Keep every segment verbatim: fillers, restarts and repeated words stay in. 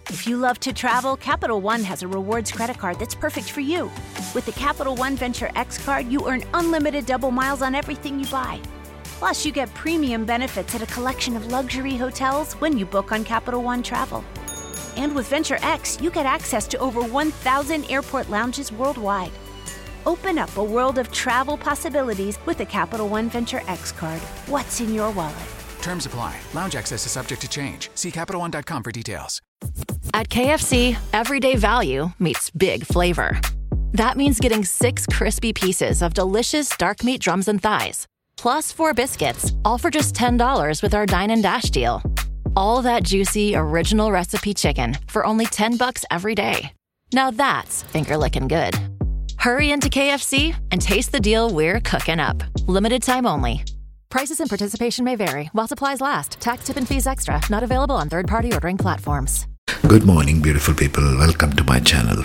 If you love to travel, Capital One has a rewards credit card that's perfect for you. With the Capital One Venture X card, you earn unlimited double miles on everything you buy. Plus, you get premium benefits at a collection of luxury hotels when you book on Capital One Travel. And with Venture X, you get access to over one thousand airport lounges worldwide. Open up a world of travel possibilities with the Capital One Venture X card. What's in your wallet? Terms apply. Lounge access is subject to change. See Capital One dot com for details. At K F C, everyday value meets big flavor. That means getting six crispy pieces of delicious dark meat drums and thighs, plus four biscuits, all for just ten dollars with our Dine and Dash deal. All that juicy, original recipe chicken for only ten bucks every day. Now that's finger-licking good. Hurry into K F C and taste the deal we're cooking up. Limited time only. Prices and participation may vary while supplies last. Tax, tip, and fees extra. Not available on third-party ordering platforms. Good morning, beautiful people. Welcome to my channel.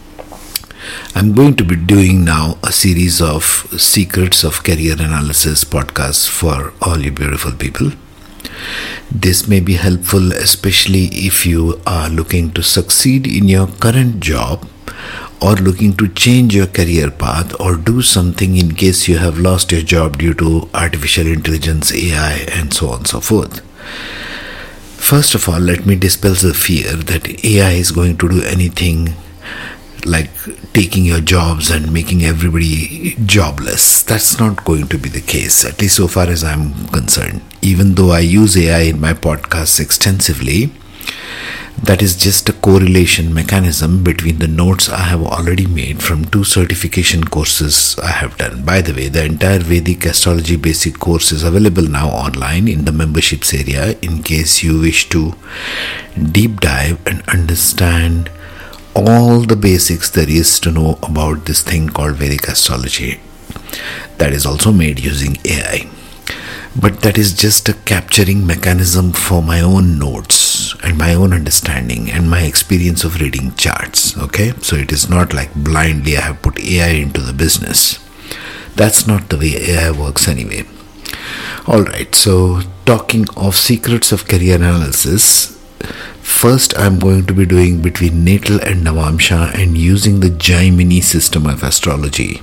I'm going to be doing now a series of Secrets of Career Analysis podcasts for all you beautiful people. This may be helpful, especially if you are looking to succeed in your current job or looking to change your career path or do something in case you have lost your job due to artificial intelligence, A I, and so on and so forth. First of all, let me dispel the fear that A I is going to do anything like taking your jobs and making everybody jobless. That's not going to be the case, at least so far as I'm concerned. Even though I use A I in my podcasts extensively, that is just a correlation mechanism between the notes I have already made from two certification courses I have done. By the way, the entire Vedic Astrology Basic course is available now online in the memberships area in case you wish to deep dive and understand all the basics there is to know about this thing called Vedic Astrology. That is also made using A I. But that is just a capturing mechanism for my own notes and my own understanding and my experience of reading charts. Okay, so it is not like blindly I have put A I into the business. That's not the way A I works anyway. Alright, so talking of secrets of career analysis, first I'm going to be doing between natal and Navamsha and using the Jaimini system of astrology.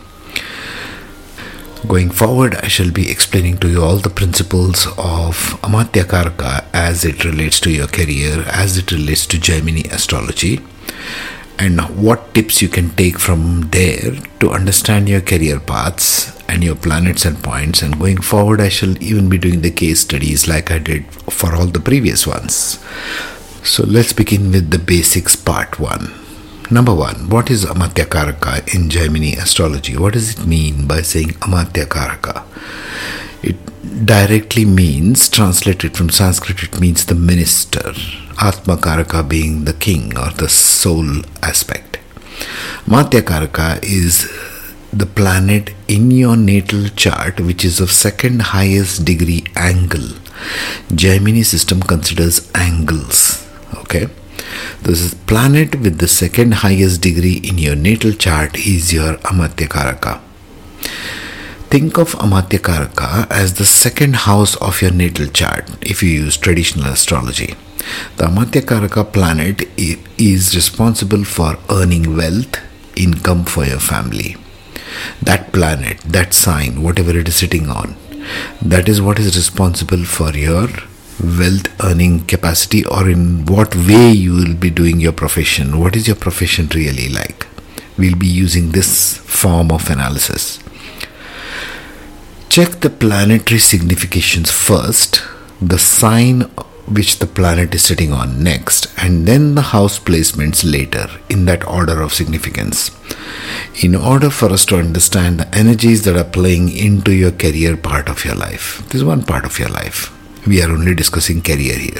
Going forward, I shall be explaining to you all the principles of Amatya Karaka as it relates to your career, as it relates to Jaimini astrology, and what tips you can take from there to understand your career paths and your planets and points. And going forward, I shall even be doing the case studies like I did for all the previous ones. So let's begin with the basics part one. Number one, what is Amatya Karaka in Jaimini astrology? What does it mean by saying Amatya Karaka? It directly means, translated from Sanskrit, it means the minister. Atma Karaka being the king or the soul aspect. Amatya Karaka is the planet in your natal chart which is of second highest degree angle. Jaimini system considers angles. Okay. This is planet with the second highest degree in your natal chart is your Amatya Karaka. Think of Amatya Karaka as the second house of your natal chart if you use traditional astrology. The Amatya Karaka planet is responsible for earning wealth, income for your family. That planet, that sign, whatever it is sitting on, that is what is responsible for your wealth earning capacity, or in what way you will be doing your profession. What is your profession really like? We'll be using this form of analysis. Check the planetary significations first, the sign which the planet is sitting on next, and then the house placements later in that order of significance. In order for us to understand the energies that are playing into your career part of your life. This is one part of your life. We are only discussing career here.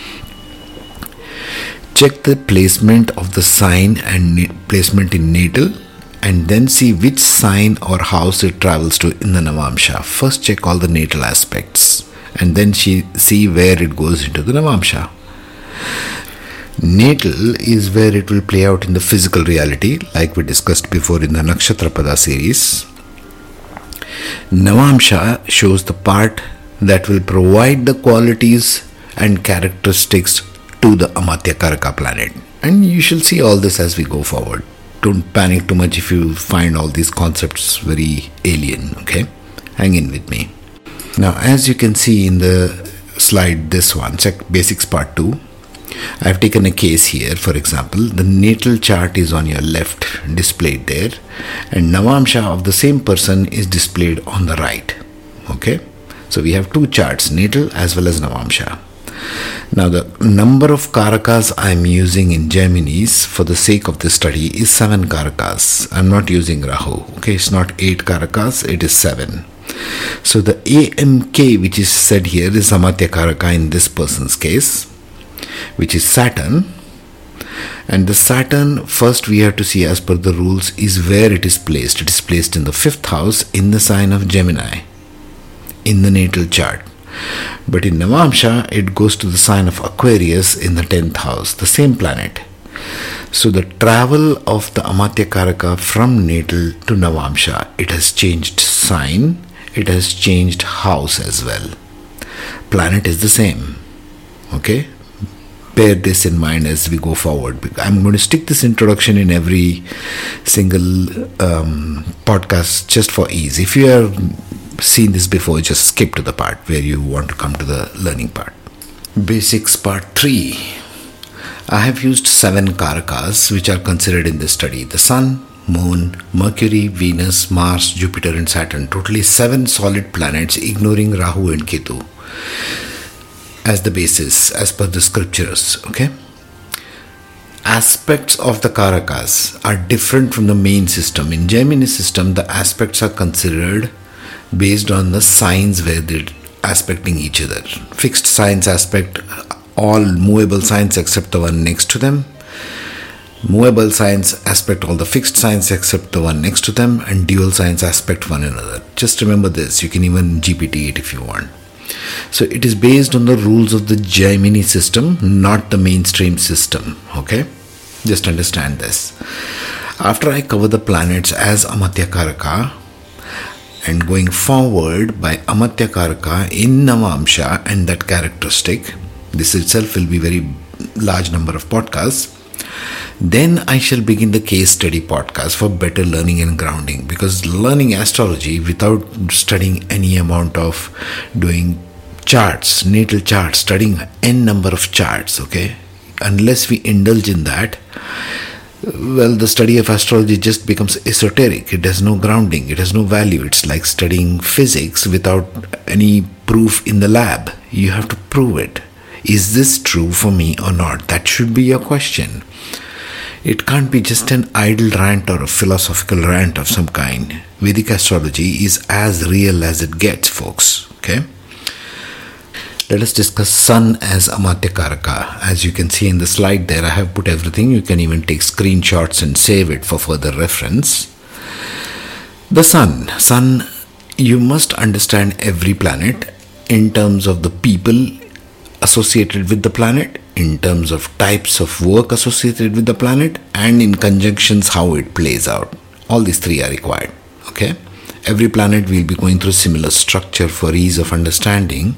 Check the placement of the sign and placement in natal and then see which sign or house it travels to in the Navamsha. First check all the natal aspects and then see where it goes into the Navamsha. Natal is where it will play out in the physical reality, like we discussed before in the Nakshatrapada series. Navamsha shows the part that will provide the qualities and characteristics to the Amatya Karaka planet. And you shall see all this as we go forward. Don't panic too much if you find all these concepts very alien, okay? Hang in with me. Now, as you can see in the slide, this one, check basics part two. I have taken a case here. For example, the natal chart is on your left, displayed there, and Navamsha of the same person is displayed on the right. Okay, so we have two charts, natal as well as Navamsha. Now, the number of Karakas I am using in Geminis for the sake of this study is seven Karakas. I am not using Rahu. Okay, it's not eight Karakas, it is seven. So the A M K which is said here is Amatya Karaka in this person's case, which is Saturn. And the Saturn, first we have to see as per the rules, is where it is placed. It is placed in the fifth house in the sign of Gemini in the natal chart. But in Navamsha, it goes to the sign of Aquarius in the tenth house, the same planet. So the travel of the Amatya Karaka from natal to Navamsha, it has changed sign, it has changed house as well. Planet is the same. Okay? Bear this in mind as we go forward. I'm going to stick this introduction in every single um, podcast just for ease. If you have seen this before, just skip to the part where you want to come to the learning part. Basics part three. I have used seven Karakas which are considered in this study. The Sun, Moon, Mercury, Venus, Mars, Jupiter and Saturn. Totally seven solid planets, ignoring Rahu and Ketu as the basis as per the scriptures. Okay. Aspects of the Karakas are different from the main system. In Gemini system, the aspects are considered based on the signs where they're aspecting each other. Fixed signs aspect all movable signs except the one next to them. Movable signs aspect all the fixed signs except the one next to them, and dual signs aspect one another. Just remember this. You can even G P T it if you want. So it is based on the rules of the Gemini system, not the mainstream system. Okay? Just understand this. After I cover the planets as Amatya Karaka, and going forward by Amatya Karaka in Navamsha and that characteristic, this itself will be very large number of podcasts. Then I shall begin the case study podcast for better learning and grounding, because learning astrology without studying any amount of doing charts, natal charts, studying n number of charts, okay, unless we indulge in that, well, the study of astrology just becomes esoteric. It has no grounding. It has no value. It's like studying physics without any proof in the lab. You have to prove it. Is this true for me or not? That should be your question. It can't be just an idle rant or a philosophical rant of some kind. Vedic astrology is as real as it gets, folks. Okay? Let us discuss Sun as Amatya Karaka. As you can see in the slide there, I have put everything. You can even take screenshots and save it for further reference. The Sun. Sun, you must understand every planet in terms of the people associated with the planet, in terms of types of work associated with the planet, and in conjunctions how it plays out. All these three are required. Okay? Every planet will be going through similar structure for ease of understanding.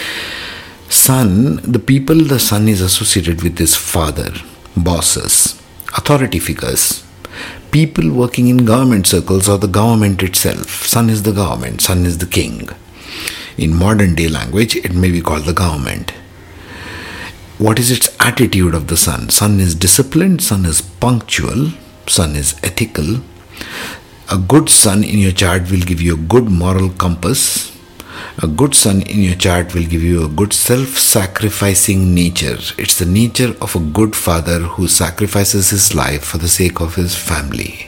Sun, the people the Sun is associated with is father, bosses, authority figures, people working in government circles or the government itself. Sun is the government, Sun is the king. In modern day language, it may be called the government. What is its attitude of the Sun? Sun is disciplined, Sun is punctual, Sun is ethical. A good Sun in your chart will give you a good moral compass. A good Sun in your chart will give you a good self-sacrificing nature. It's the nature of a good father who sacrifices his life for the sake of his family.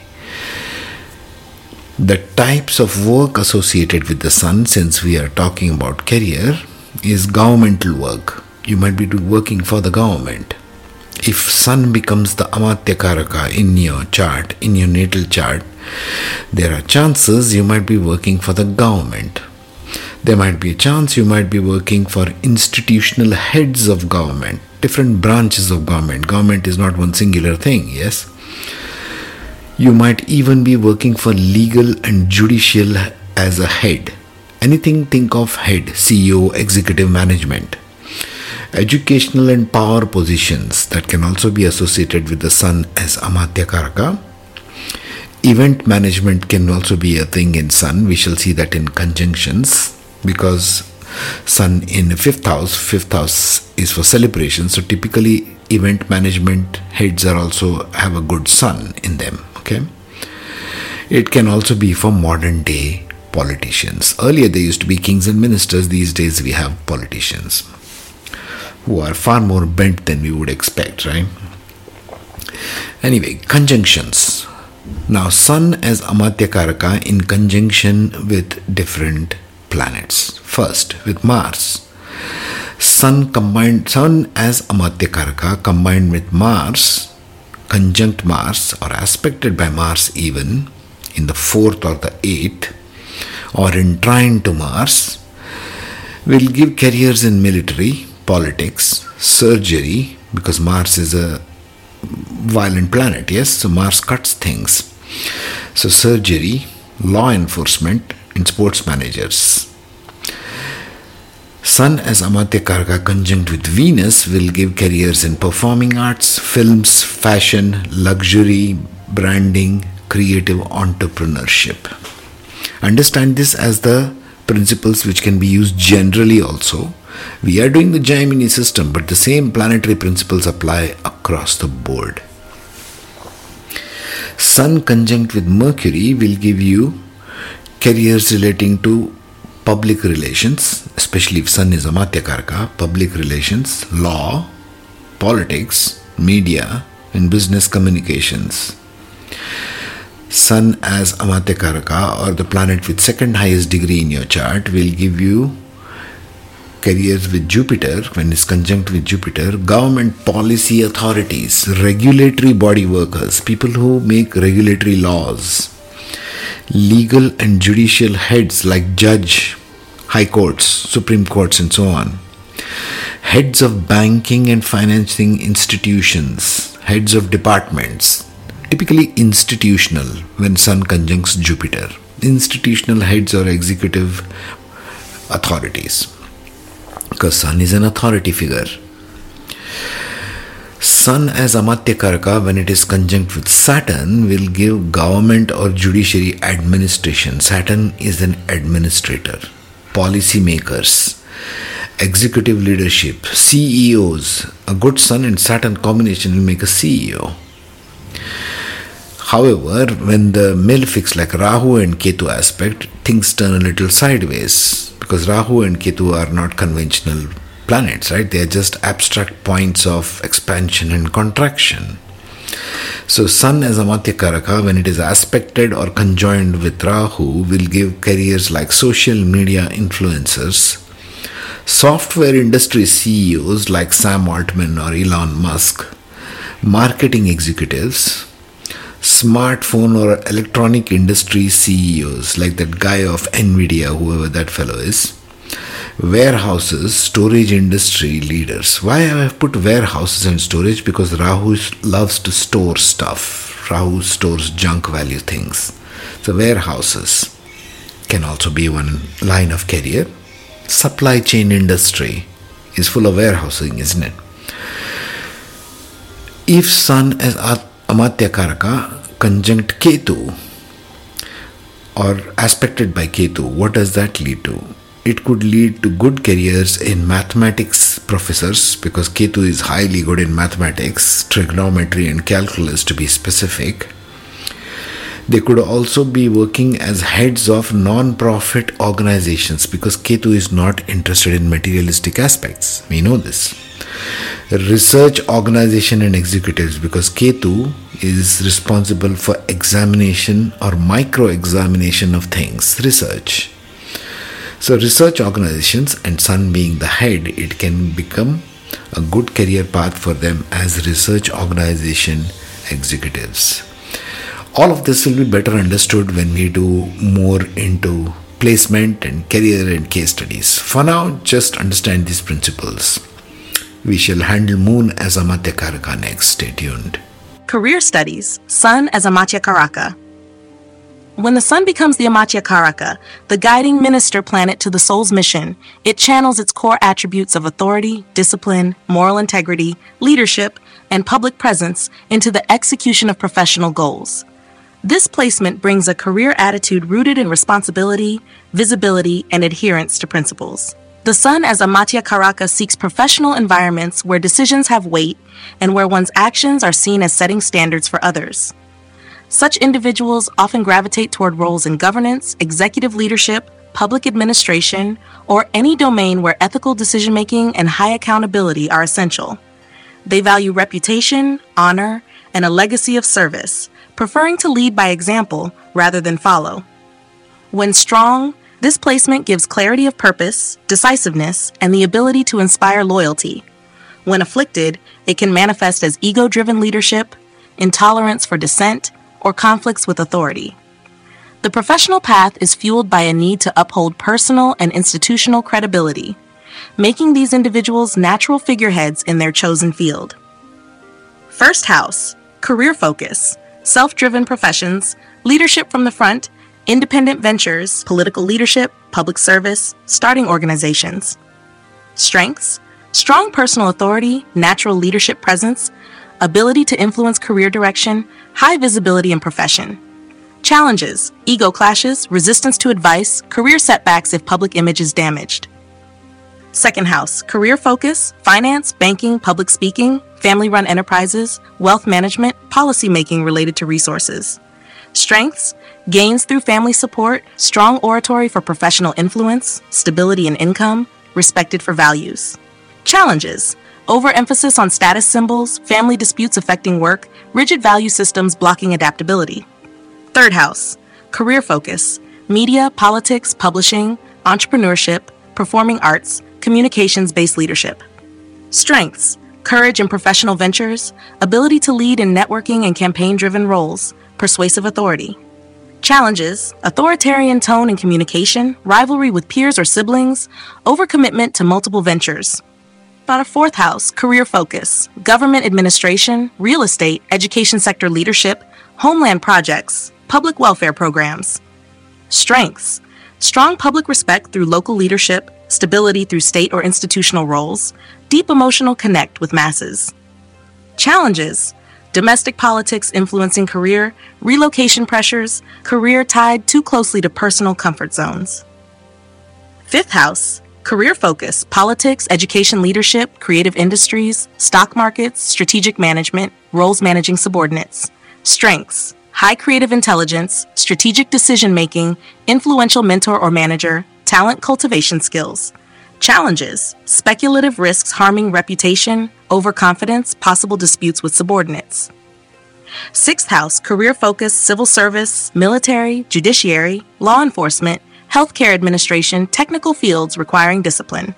The types of work associated with the Sun, since we are talking about career, is governmental work. You might be working for the government. If Sun becomes the Amatya Karaka in your chart, in your natal chart, there are chances you might be working for the government. There might be a chance you might be working for institutional heads of government, different branches of government. Government is not one singular thing, yes? You might even be working for legal and judicial as a head. Anything, think of head, C E O, executive management. Educational and power positions that can also be associated with the Sun as Amatya Karaka. Event management can also be a thing in Sun. We shall see that in conjunctions, because Sun in fifth house, fifth house is for celebration. So typically event management heads are also have a good Sun in them. Okay. It can also be for modern day politicians. Earlier there used to be kings and ministers. These days we have politicians who are far more bent than we would expect, right? Anyway, conjunctions. Now, Sun as Amatya Karaka in conjunction with different planets. First, with Mars. Sun combined, Sun as Amatya Karaka combined with Mars, conjunct Mars or aspected by Mars even in the fourth or the eighth, or in trine to Mars, will give careers in military, politics, surgery, because Mars is a violent planet, yes, so Mars cuts things. So surgery, law enforcement, and sports managers. Sun as Amatya Karaka conjunct with Venus will give careers in performing arts, films, fashion, luxury, branding, creative entrepreneurship. Understand this as the principles which can be used generally also. We are doing the Gemini system, but the same planetary principles apply across the board. Sun conjunct with Mercury will give you careers relating to public relations, especially if Sun is Amatya Karaka, public relations, law, politics, media, and business communications. Sun as Amatya Karaka, or the planet with second highest degree in your chart, will give you careers with Jupiter, when it's conjunct with Jupiter, government policy authorities, regulatory body workers, people who make regulatory laws, legal and judicial heads like judge, high courts, supreme courts and so on, heads of banking and financing institutions, heads of departments, typically institutional when Sun conjuncts Jupiter, institutional heads or executive authorities, because Sun is an authority figure. Sun as Amatya Karaka, when it is conjunct with Saturn, will give government or judiciary administration. Saturn is an administrator, policy makers, executive leadership, C E Os. A good Sun and Saturn combination will make a C E O. However, when the malefics like Rahu and Ketu aspect, things turn a little sideways, because Rahu and Ketu are not conventional planets, right? They are just abstract points of expansion and contraction. So Sun as Amatya Karaka, when it is aspected or conjoined with Rahu, will give careers like social media influencers, software industry C E Os like Sam Altman or Elon Musk, marketing executives, smartphone or electronic industry C E Os like that guy of Nvidia, whoever that fellow is, warehouses, storage industry leaders. Why have I put warehouses and storage? Because Rahu loves to store stuff. Rahu stores junk value things. So warehouses can also be one line of career. Supply chain industry is full of warehousing, isn't it? If Sun as Amatya Karaka conjunct Ketu or aspected by Ketu, what does that lead to? It could lead to good careers in mathematics professors, because Ketu is highly good in mathematics, trigonometry and calculus to be specific. They could also be working as heads of non-profit organizations, because Ketu is not interested in materialistic aspects. We know this. Research organization and executives, because Ketu is responsible for examination or micro-examination of things, research. So research organizations, and Sun being the head, it can become a good career path for them as research organization executives. All of this will be better understood when we do more into placement and career and case studies. For now, just understand these principles. We shall handle Moon as Amatya Karaka next. Stay tuned. Career Studies, Sun as Amatya Karaka. When the sun becomes the Amatya Karaka, the guiding minister planet to the soul's mission, it channels its core attributes of authority, discipline, moral integrity, leadership, and public presence into the execution of professional goals. This placement brings a career attitude rooted in responsibility, visibility, and adherence to principles. The sun as Amatya Karaka seeks professional environments where decisions have weight and where one's actions are seen as setting standards for others. Such individuals often gravitate toward roles in governance, executive leadership, public administration, or any domain where ethical decision-making and high accountability are essential. They value reputation, honor, and a legacy of service, preferring to lead by example rather than follow. When strong, this placement gives clarity of purpose, decisiveness, and the ability to inspire loyalty. When afflicted, it can manifest as ego-driven leadership, intolerance for dissent, or conflicts with authority. The professional path is fueled by a need to uphold personal and institutional credibility, making these individuals natural figureheads in their chosen field. First house, career focus, self-driven professions, leadership from the front, independent ventures, political leadership, public service, starting organizations. Strengths, strong personal authority, natural leadership presence, ability to influence career direction, high visibility in profession. Challenges, ego clashes, resistance to advice, career setbacks if public image is damaged. Second house, career focus, finance, banking, public speaking, family-run enterprises, wealth management, policy making related to resources. Strengths, gains through family support, strong oratory for professional influence, stability in income, respected for values. Challenges, overemphasis on status symbols, family disputes affecting work, rigid value systems blocking adaptability. Third house, career focus, media, politics, publishing, entrepreneurship, performing arts, communications-based leadership. Strengths, courage in professional ventures, ability to lead in networking and campaign-driven roles, persuasive authority. Challenges, authoritarian tone in communication, rivalry with peers or siblings, overcommitment to multiple ventures. About a fourth house, career focus, government administration, real estate, education sector leadership, homeland projects, public welfare programs. Strengths, strong public respect through local leadership, stability through state or institutional roles, deep emotional connect with masses. Challenges, domestic politics influencing career, relocation pressures, career tied too closely to personal comfort zones. Fifth house, career focus, politics, education leadership, creative industries, stock markets, strategic management, roles managing subordinates. Strengths, high creative intelligence, strategic decision-making, influential mentor or manager, talent cultivation skills. Challenges, speculative risks harming reputation, overconfidence, possible disputes with subordinates. Sixth house, career focus, civil service, military, judiciary, law enforcement, healthcare administration, technical fields requiring discipline.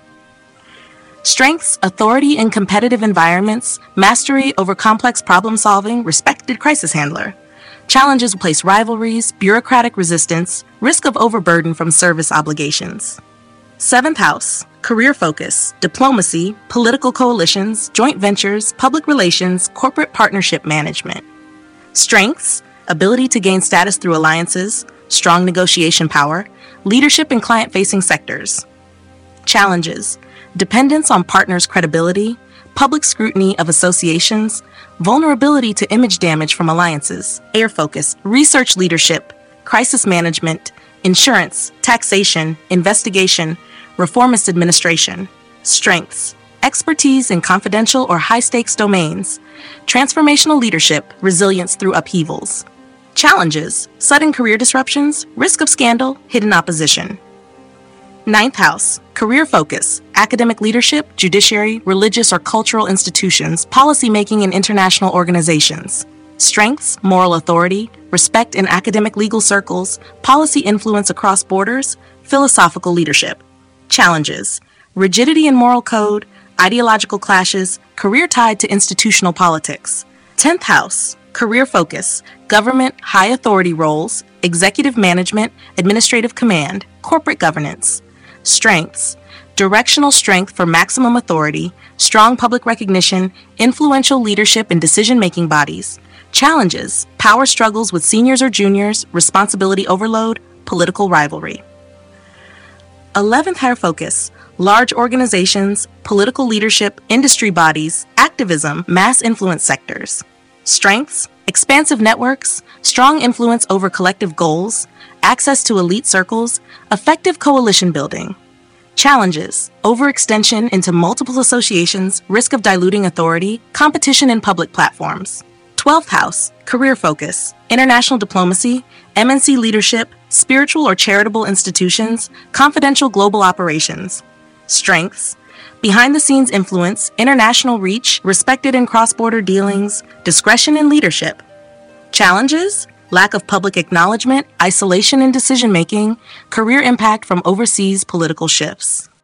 Strengths, authority in competitive environments, mastery over complex problem solving, respected crisis handler. Challenges place rivalries, bureaucratic resistance, risk of overburden from service obligations. Seventh house, career focus, diplomacy, political coalitions, joint ventures, public relations, corporate partnership management. Strengths, ability to gain status through alliances, strong negotiation power, leadership in client-facing sectors. Challenges, dependence on partners' credibility, public scrutiny of associations, vulnerability to image damage from alliances, air focus, research leadership, crisis management, insurance, taxation, investigation, reformist administration. Strengths, expertise in confidential or high-stakes domains, transformational leadership, resilience through upheavals. Challenges, sudden career disruptions, risk of scandal, hidden opposition. Ninth house, career focus, academic leadership, judiciary, religious or cultural institutions, policymaking in international organizations. Strengths, moral authority, respect in academic legal circles, policy influence across borders, philosophical leadership. Challenges, rigidity in moral code, ideological clashes, career tied to institutional politics. Tenth house, career focus, government, high authority roles, executive management, administrative command, corporate governance. Strengths, directional strength for maximum authority, strong public recognition, influential leadership in decision-making bodies. Challenges, power struggles with seniors or juniors, responsibility overload, political rivalry. eleventh, higher focus, large organizations, political leadership, industry bodies, activism, mass influence sectors. Strengths, expansive networks, strong influence over collective goals, access to elite circles, effective coalition building. Challenges, overextension into multiple associations, risk of diluting authority, competition in public platforms. twelfth house, career focus, international diplomacy, M N C leadership, spiritual or charitable institutions, confidential global operations. Strengths, behind-the-scenes influence, international reach, respected in cross-border dealings, discretion in leadership. Challenges, lack of public acknowledgement, isolation in decision-making, career impact from overseas political shifts.